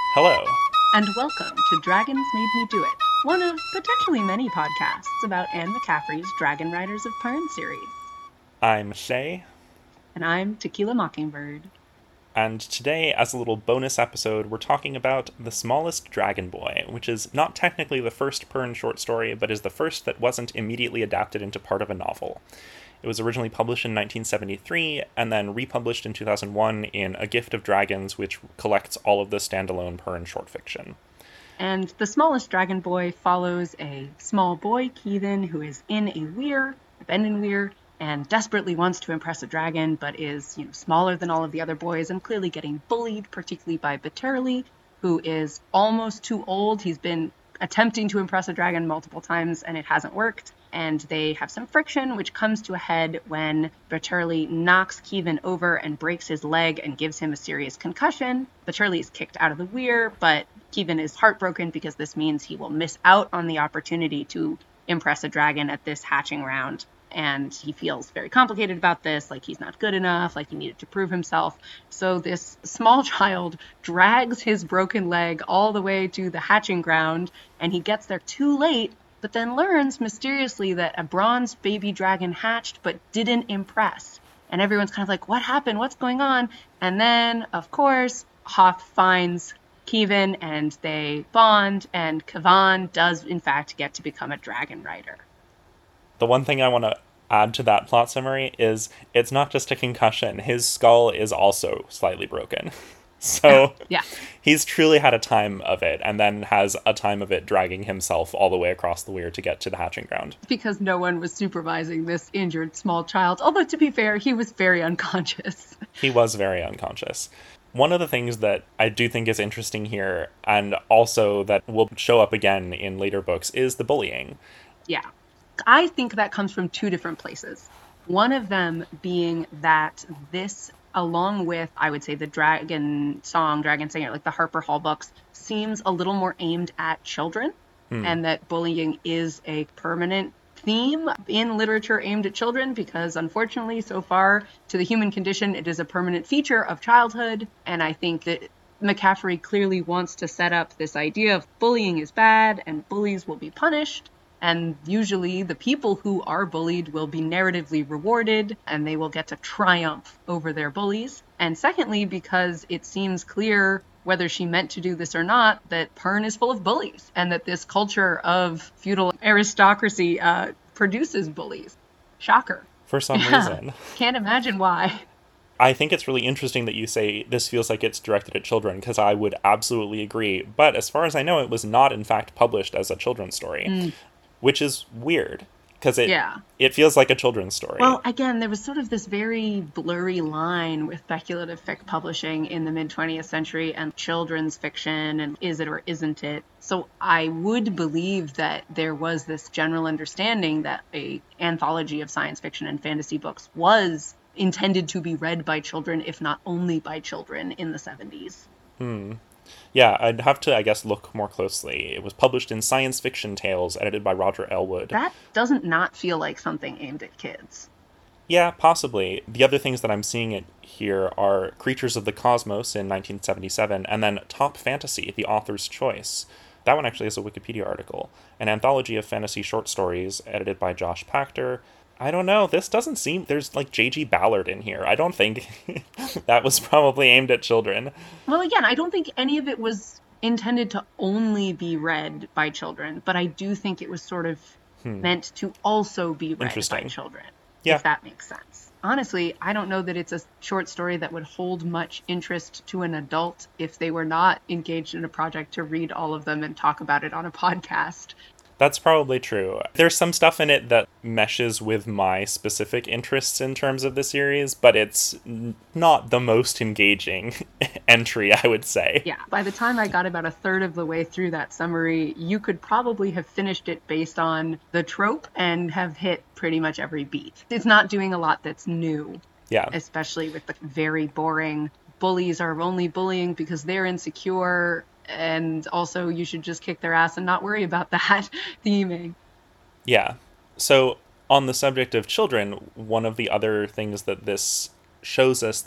Hello. And welcome to Dragons Made Me Do It, one of potentially many podcasts about Anne McCaffrey's Dragon Riders of Pern series. I'm Shay. And I'm Tequila Mockingbird. And today, as a little bonus episode, we're talking about The Smallest Dragon Boy, which is not technically the first Pern short story, but is the first that wasn't immediately adapted into part of a novel. It was originally published in 1973, and then republished in 2001 in A Gift of Dragons, which collects all of the standalone Pern short fiction. And The Smallest Dragon Boy follows a small boy, Keithan, who is in a weir, a bending weir, and desperately wants to impress a dragon, but is, smaller than all of the other boys and clearly getting bullied, particularly by Bitterly, who is almost too old. He's been attempting to impress a dragon multiple times, and it hasn't worked. And they have some friction, which comes to a head when Bitterly knocks Keithan over and breaks his leg and gives him a serious concussion. Bitterly is kicked out of the weir, but Keithan is heartbroken because this means he will miss out on the opportunity to impress a dragon at this hatching round. And he feels very complicated about this, like he's not good enough, like he needed to prove himself. So this small child drags his broken leg all the way to the hatching ground, and he gets there too late, but then learns mysteriously that a bronze baby dragon hatched but didn't impress. And everyone's kind of like, what happened? What's going on? And then, of course, Hoth finds Keithan and they bond, and Kavan does, in fact, get to become a dragon rider. The one thing I want to add to that plot summary is it's not just a concussion. His skull is also slightly broken. So yeah. He's truly had a time of it, and then has a time of it dragging himself all the way across the weir to get to the hatching ground. Because no one was supervising this injured small child. Although, to be fair, he was very unconscious. He was very unconscious. One of the things that I do think is interesting here, and also that will show up again in later books, is the bullying. Yeah. I think that comes from two different places. One of them being that this, along with, I would say, the Dragon Song, Dragon Singer, like the Harper Hall books, seems a little more aimed at children, and that bullying is a permanent theme in literature aimed at children, because unfortunately, so far, to the human condition, it is a permanent feature of childhood, and I think that McCaffrey clearly wants to set up this idea of bullying is bad, and bullies will be punished. And usually the people who are bullied will be narratively rewarded, and they will get to triumph over their bullies. And secondly, because it seems clear, whether she meant to do this or not, that Pern is full of bullies, and that this culture of feudal aristocracy produces bullies. Shocker. For some reason. Can't imagine why. I think it's really interesting that you say this feels like it's directed at children, because I would absolutely agree. But as far as I know, it was not, in fact, published as a children's story. Which is weird, because it feels like a children's story. Well, again, there was sort of this very blurry line with speculative fic publishing in the mid-20th century and children's fiction, and is it or isn't it? So I would believe that there was this general understanding that an anthology of science fiction and fantasy books was intended to be read by children, if not only by children, in the 70s. Yeah, I'd have to, I guess, look more closely. It was published in Science Fiction Tales, edited by Roger Elwood. That doesn't not feel like something aimed at kids. Yeah, possibly. The other things that I'm seeing it here are Creatures of the Cosmos in 1977, and then Top Fantasy, The Author's Choice. That one actually is a Wikipedia article. An anthology of fantasy short stories, edited by Josh Pachter. I don't know, this doesn't seem... There's, like, J.G. Ballard in here. I don't think that was probably aimed at children. Well, again, I don't think any of it was intended to only be read by children, but I do think it was sort of meant to also be read by children, if that makes sense. Honestly, I don't know that it's a short story that would hold much interest to an adult if they were not engaged in a project to read all of them and talk about it on a podcast. That's probably true. There's some stuff in it that meshes with my specific interests in terms of the series, but it's not the most engaging entry, I would say. Yeah, by the time I got about a third of the way through that summary, you could probably have finished it based on the trope and have hit pretty much every beat. It's not doing a lot that's new. Yeah. Especially with the very boring, bullies are only bullying because they're insecure, and also you should just kick their ass and not worry about that theming. Yeah. So on the subject of children, one of the other things that this shows us that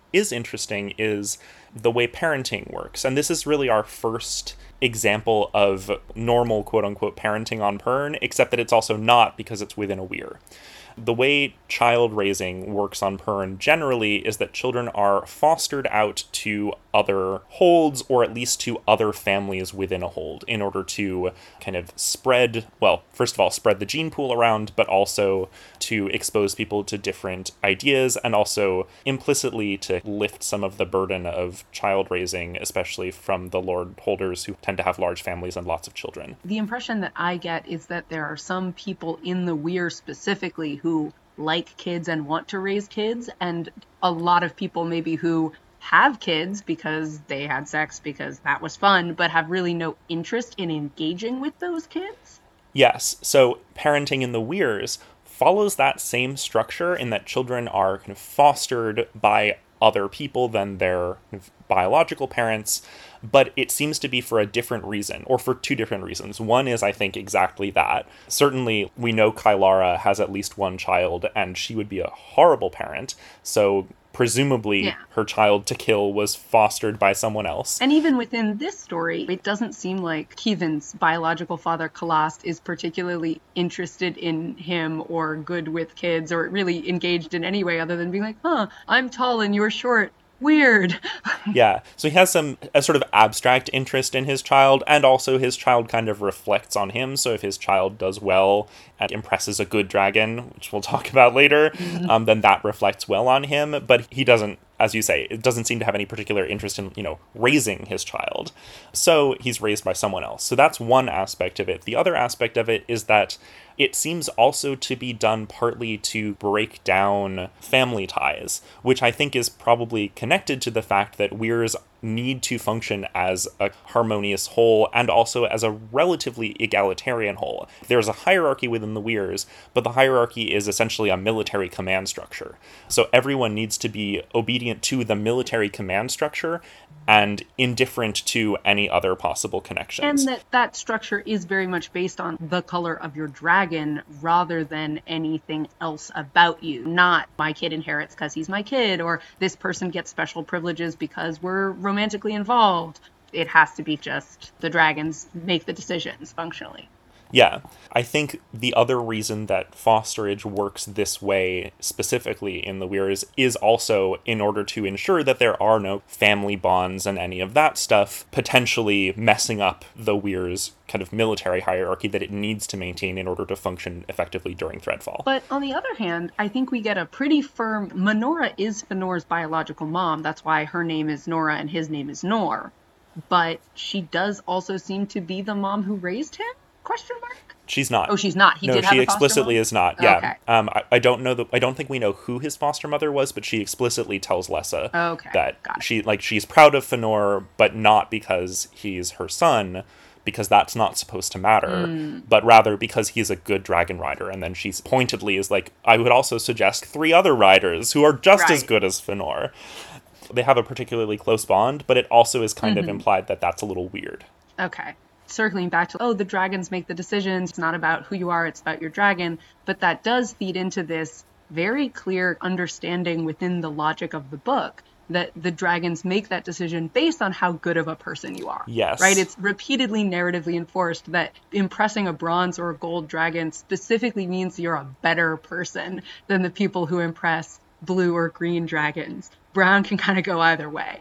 is interesting is the way parenting works. And this is really our first example of normal quote-unquote parenting on Pern, except that it's also not, because it's within a weir. The way child raising works on Pern generally is that children are fostered out to other holds, or at least to other families within a hold, in order to kind of spread, well, first of all, spread the gene pool around, but also to expose people to different ideas, and also implicitly to lift some of the burden of child raising, especially from the lord holders who tend to have large families and lots of children. The impression that I get is that there are some people in the weir specifically who like kids and want to raise kids, and a lot of people maybe who have kids because they had sex because that was fun, but have really no interest in engaging with those kids. Yes, so parenting in the weirs follows that same structure in that children are kind of fostered by other people than their kind of biological parents, but it seems to be for a different reason, or for two different reasons. One is, I think, exactly that. Certainly, we know Kailara has at least one child, and she would be a horrible parent, so presumably her child to kill was fostered by someone else. And even within this story, it doesn't seem like Kevyn's biological father, Kalast, is particularly interested in him or good with kids or really engaged in any way other than being like, I'm tall and you're short. Weird. Yeah, so he has a sort of abstract interest in his child, and also his child kind of reflects on him. So if his child does well and impresses a good dragon, which we'll talk about later, then that reflects well on him. But he doesn't, as you say, it doesn't seem to have any particular interest in, raising his child. So he's raised by someone else. So that's one aspect of it. The other aspect of it is that it seems also to be done partly to break down family ties, which I think is probably connected to the fact that weirs need to function as a harmonious whole and also as a relatively egalitarian whole. There's a hierarchy within the weirs, but the hierarchy is essentially a military command structure. So everyone needs to be obedient to the military command structure and indifferent to any other possible connections. And that structure is very much based on the color of your dragon rather than anything else about you. Not my kid inherits because he's my kid, or this person gets special privileges because we're romantically involved. It has to be just the dragons make the decisions functionally. Yeah, I think the other reason that fosterage works this way specifically in the weirs is also in order to ensure that there are no family bonds and any of that stuff potentially messing up the weirs kind of military hierarchy that it needs to maintain in order to function effectively during Threadfall. But on the other hand, I think we get a pretty firm... Menora is Fenor's biological mom. That's why her name is Nora and his name is Nor. But she does also seem to be the mom who raised him? Question mark? She's not. Oh, she's not. No, she explicitly is not. Yeah. Okay. I don't know I don't think we know who his foster mother was, but she explicitly tells Lessa that she's proud of Fenor, but not because he's her son, because that's not supposed to matter, but rather because he's a good dragon rider. And then she pointedly is like, I would also suggest 3 other riders who are just as good as Fenor. They have a particularly close bond, but it also is kind of implied that that's a little weird. Okay. Circling back to, the dragons make the decisions. It's not about who you are, it's about your dragon. But that does feed into this very clear understanding within the logic of the book that the dragons make that decision based on how good of a person you are. Yes. Right? It's repeatedly narratively enforced that impressing a bronze or a gold dragon specifically means you're a better person than the people who impress blue or green dragons. Brown can kind of go either way.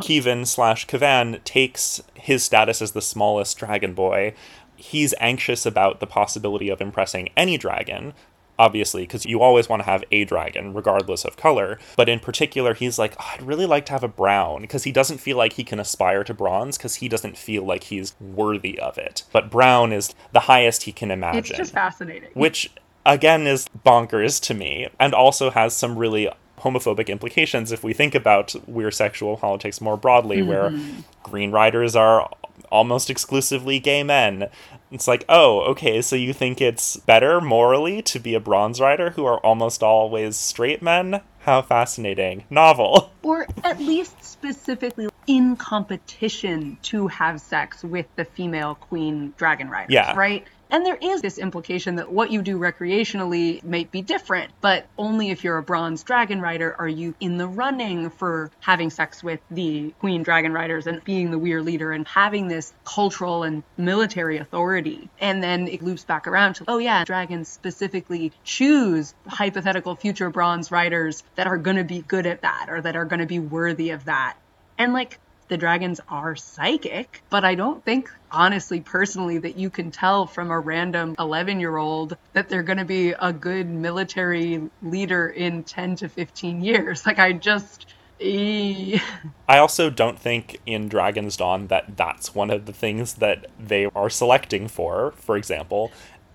Kevyn/Kavan takes his status as the smallest dragon boy. He's anxious about the possibility of impressing any dragon, obviously, because you always want to have a dragon, regardless of color. But in particular, he's like, I'd really like to have a brown, because he doesn't feel like he can aspire to bronze, because he doesn't feel like he's worthy of it. But brown is the highest he can imagine. It's just fascinating. Which, again, is bonkers to me, and also has some really homophobic implications if we think about weird sexual politics more broadly, where green riders are almost exclusively gay men. It's like, oh, okay, so you think it's better morally to be a bronze rider who are almost always straight men? How fascinating. Novel. Or at least specifically in competition to have sex with the female queen dragon riders, right? And there is this implication that what you do recreationally might be different, but only if you're a bronze dragon rider are you in the running for having sex with the queen dragon riders and being the weir leader and having this cultural and military authority. And then it loops back around to, oh yeah, dragons specifically choose hypothetical future bronze riders that are going to be good at that or that are going to be worthy of that. And like, the dragons are psychic, but I don't think, honestly, personally, that you can tell from a random 11-year-old that they're going to be a good military leader in 10 to 15 years. Like, I also don't think in Dragon's Dawn that that's one of the things that they are selecting for example.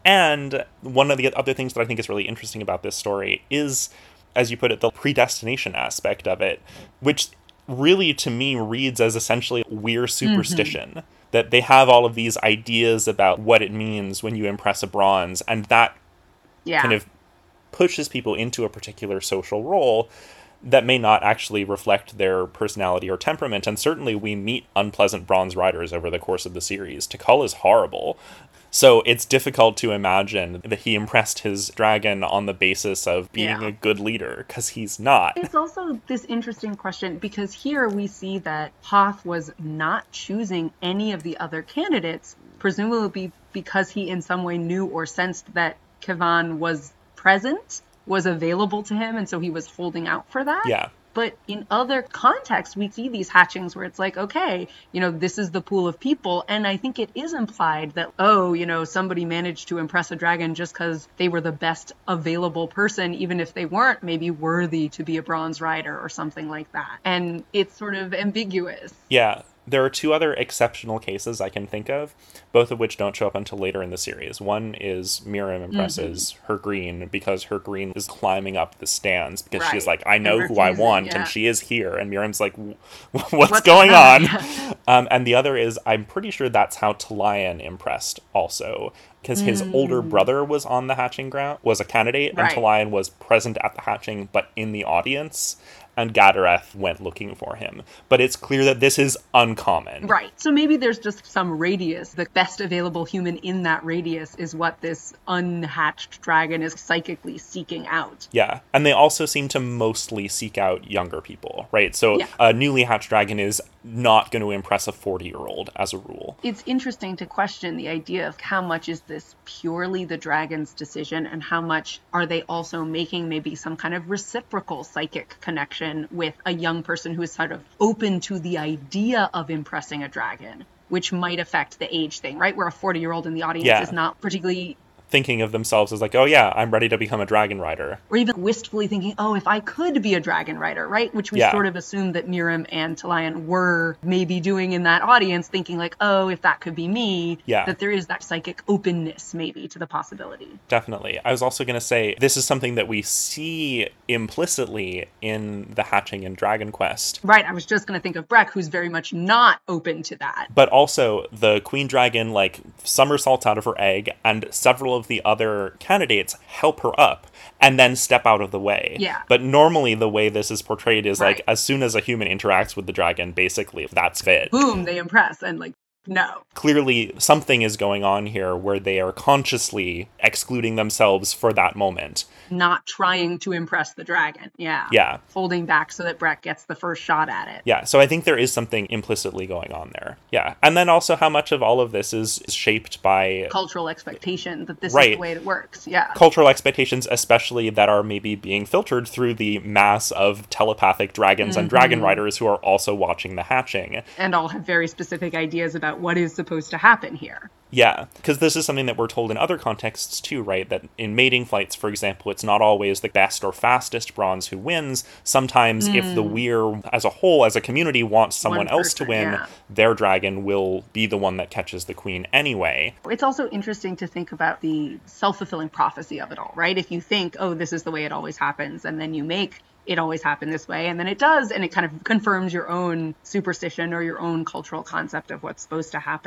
And one of the other things that I think is really interesting about this story is, as you put it, the predestination aspect of it, which really to me reads as essentially weird superstition, that they have all of these ideas about what it means when you impress a bronze, and that kind of pushes people into a particular social role that may not actually reflect their personality or temperament. And certainly we meet unpleasant bronze riders over the course of the series. Tikal is horrible. So it's difficult to imagine that he impressed his dragon on the basis of being a good leader, because he's not. It's also this interesting question, because here we see that Hoth was not choosing any of the other candidates, presumably because he in some way knew or sensed that Kevan was present, was available to him, and so he was holding out for that. Yeah. But in other contexts, we see these hatchings where it's like, okay, this is the pool of people. And I think it is implied that, somebody managed to impress a dragon just because they were the best available person, even if they weren't maybe worthy to be a bronze rider or something like that. And it's sort of ambiguous. Yeah. There are two other exceptional cases I can think of, both of which don't show up until later in the series. One is Miriam impresses her green because her green is climbing up the stands because she's like, I know who I want, and she is here. And Miriam's like, what's going on? And the other is, I'm pretty sure that's how Talayan impressed also, because his older brother was on the hatching ground, was a candidate, and Talayan was present at the hatching, but in the audience. And Gadareth went looking for him. But it's clear that this is uncommon. Right. So maybe there's just some radius. The best available human in that radius is what this unhatched dragon is psychically seeking out. Yeah. And they also seem to mostly seek out younger people, right? So a newly hatched dragon is not going to impress a 40-year-old as a rule. It's interesting to question the idea of how much is this purely the dragon's decision and how much are they also making maybe some kind of reciprocal psychic connection with a young person who is sort of open to the idea of impressing a dragon, which might affect the age thing, right? Where a 40-year-old in the audience is not particularly thinking of themselves as like, oh yeah, I'm ready to become a dragon rider. Or even wistfully thinking, oh, if I could be a dragon rider, right? Which we sort of assumed that Miriam and Talayan were maybe doing in that audience, thinking like, oh, if that could be me, that there is that psychic openness maybe to the possibility. Definitely. I was also going to say, this is something that we see implicitly in the hatching in Dragon Quest. Right, I was just going to think of Breck, who's very much not open to that. But also, the queen dragon, like, somersaults out of her egg, and several of the other candidates help her up and then step out of the way. Yeah. But normally the way this is portrayed is like, as soon as a human interacts with the dragon, basically, that's it. Boom, they impress, and like, no. Clearly, something is going on here where they are consciously excluding themselves for that moment. Not trying to impress the dragon. Yeah. Yeah. Holding back so that Breck gets the first shot at it. Yeah, so I think there is something implicitly going on there. Yeah. And then also how much of all of this is shaped by cultural expectation that this is the way it works. Yeah. Cultural expectations, especially that are maybe being filtered through the mass of telepathic dragons and dragon riders who are also watching the hatching. And all have very specific ideas about what is supposed to happen here. Yeah, because this is something that we're told in other contexts too, right? That in mating flights, for example, it's not always the best or fastest bronze who wins. Sometimes if the weir as a whole, as a community, wants someone else to win, their dragon will be the one that catches the queen anyway. It's also interesting to think about the self-fulfilling prophecy of it all, right? If you think, oh, this is the way it always happens, and then you make it always happen this way, and then it does, and it kind of confirms your own superstition or your own cultural concept of what's supposed to happen.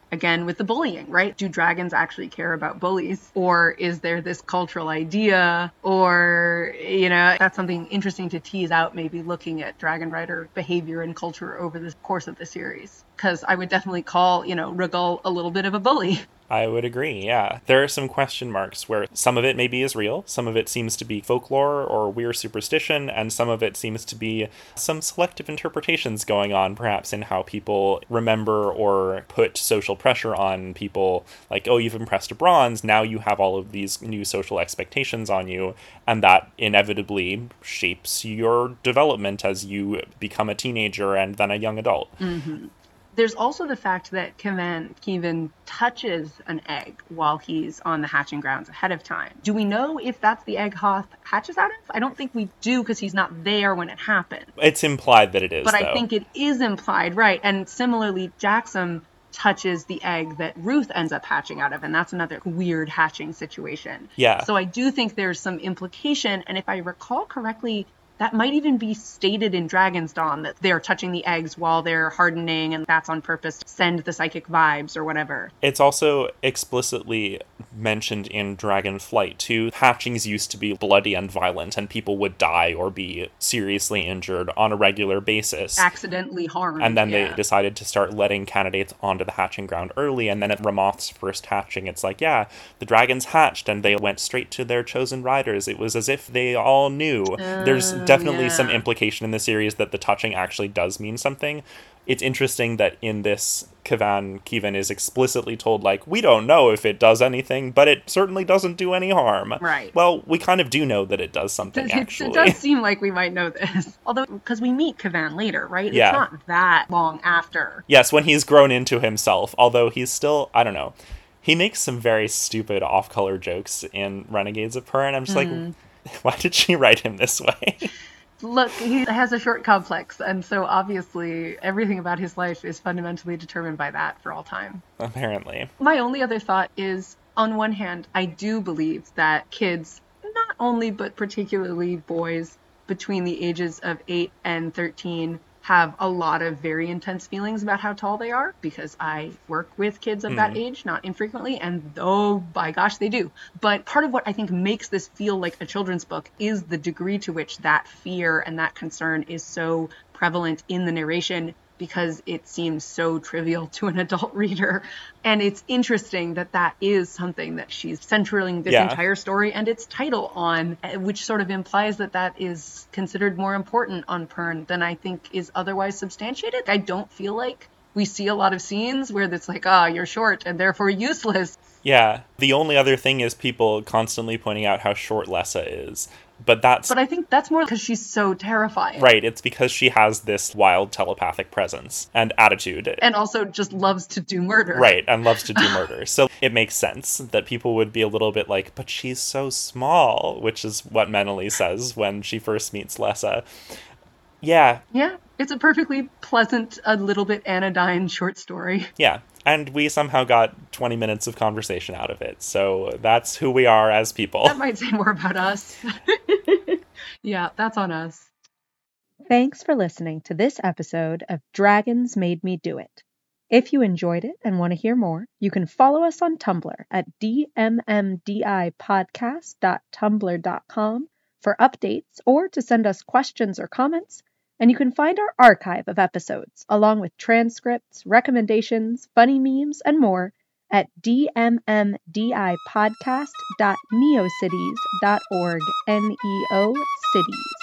again with the bullying, right? Do dragons actually care about bullies? Or is there this cultural idea? Or, that's something interesting to tease out, maybe looking at dragon rider behavior and culture over the course of the series. Because I would definitely call, Rhaegal a little bit of a bully. I would agree, yeah. There are some question marks where some of it maybe is real, some of it seems to be folklore or weird superstition, and some of it seems to be some selective interpretations going on, perhaps in how people remember or put social pressure on people, like, oh, you've impressed a bronze, now you have all of these new social expectations on you, and that inevitably shapes your development as you become a teenager and then a young adult. Mm-hmm. There's also the fact that Kevan touches an egg while he's on the hatching grounds ahead of time. Do we know if that's the egg Hoth hatches out of? I don't think we do, because he's not there when it happened. It's implied that it is, but I think it is implied, right? And similarly, Jackson touches the egg that Ruth ends up hatching out of, and that's another weird hatching situation. Yeah. So I do think there's some implication, and if I recall correctly, that might even be stated in Dragon's Dawn, that they're touching the eggs while they're hardening, and that's on purpose to send the psychic vibes or whatever. It's also explicitly mentioned in Dragonflight too. Hatchings used to be bloody and violent, and people would die or be seriously injured on a regular basis. Accidentally harmed. And then they decided to start letting candidates onto the hatching ground early, and then at Ramoth's first hatching, it's like, yeah, the dragons hatched, and they went straight to their chosen riders. It was as if they all knew. There's definitely some implication in the series that the touching actually does mean something. It's interesting that in this, Kevan is explicitly told, like, we don't know if it does anything, but it certainly doesn't do any harm. Right. Well, we kind of do know that it does something, actually. It does seem like we might know this. Although, because we meet Kevan later, right? Yeah. It's not that long after. Yes, when he's grown into himself, although he's still, I don't know. He makes some very stupid off-color jokes in Renegades of Pern. I'm just like, why did she write him this way? Look, he has a short complex, and so obviously everything about his life is fundamentally determined by that for all time. Apparently. My only other thought is, on one hand, I do believe that kids, not only but particularly boys between the ages of 8 and 13, have a lot of very intense feelings about how tall they are, because I work with kids of that age, not infrequently, and oh, by gosh, they do. But part of what I think makes this feel like a children's book is the degree to which that fear and that concern is so prevalent in the narration, because it seems so trivial to an adult reader. And it's interesting that that is something that she's centering this entire story and its title on, which sort of implies that that is considered more important on Pern than I think is otherwise substantiated. I don't feel like we see a lot of scenes where it's like, you're short and therefore useless. Yeah. The only other thing is people constantly pointing out how short Lessa is. But I think that's more because she's so terrifying. Right, it's because she has this wild telepathic presence and attitude. And also just loves to do murder. Right, and loves to do murder. So it makes sense that people would be a little bit like, but she's so small, which is what Meneley says when she first meets Lessa. Yeah. Yeah, it's a perfectly pleasant, a little bit anodyne short story. Yeah. And we somehow got 20 minutes of conversation out of it. So that's who we are as people. That might say more about us. Yeah, that's on us. Thanks for listening to this episode of Dragons Made Me Do It. If you enjoyed it and want to hear more, you can follow us on Tumblr at dmmdipodcast.tumblr.com for updates or to send us questions or comments. And you can find our archive of episodes, along with transcripts, recommendations, funny memes, and more at dmmdipodcast.neocities.org, N-E-O cities.